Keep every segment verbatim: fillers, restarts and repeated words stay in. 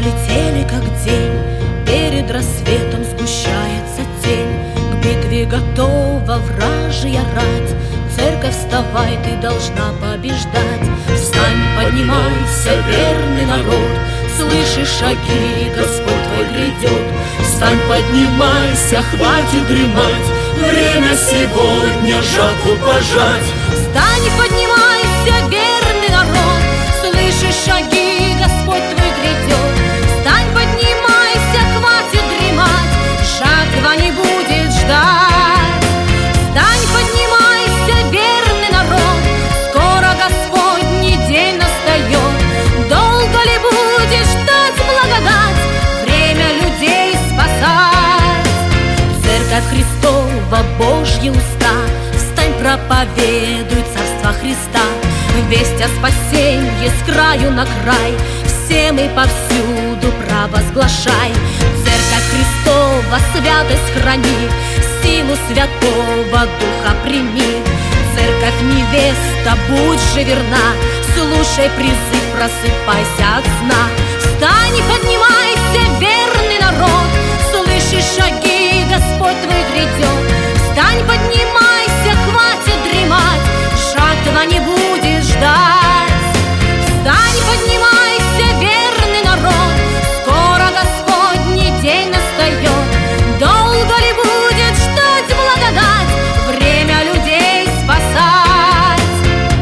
пролетели, как день. Перед рассветом сгущается тень. К битве готова вражья рать. Церковь, вставай, ты должна побеждать. Встань, поднимайся, верный народ, слышишь шаги, Господь твой грядет. Встань, поднимайся, хватит дремать, время сегодня жатву пожать. Встань, поднимайся, верный народ, слышишь шаги, Господь твой грядет. Встань, поднимайся, хватит дремать, жатва не будет ждать. Встань, поднимайся, верный народ, скоро Господний день настает. Долго ли будешь ждать благодать, время людей спасать? Церковь Христова, Божьи уста, встань, проповедуй Царство Христа. Весть о спасенье с краю на край, все мы повсюду провозглашай. Церковь Христова, святость храни, силу Святого Духа прими. Церковь невеста, будь же верна, слушай призыв, просыпайся от сна. Встань и поднимайся, верный народ, слышишь шаги, Господь твой грядет. Встань, поднимайся, хватит дремать, жатва не будет ждать. Встань, поднимайся, верный народ, скоро Господний день настает. Долго ли будет ждать благодать, время людей спасать?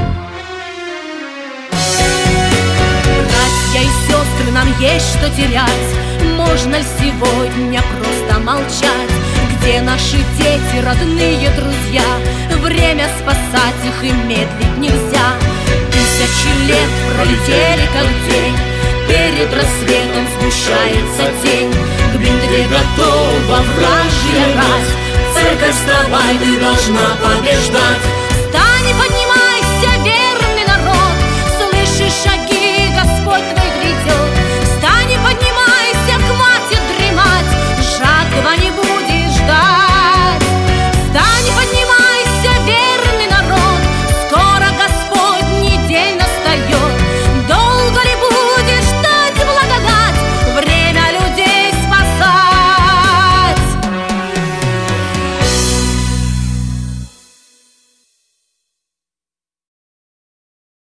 Братья и сестры, нам есть что терять, можно ли сегодня просто молчать? Где наши дети, родные друзья? Время спасать их и медлить нельзя. Тысячи лет пролетели, как день. Перед рассветом сгущается тень. К битве готова вражья рать. Церковь, вставай, ты должна побеждать. Встань и поднимайся,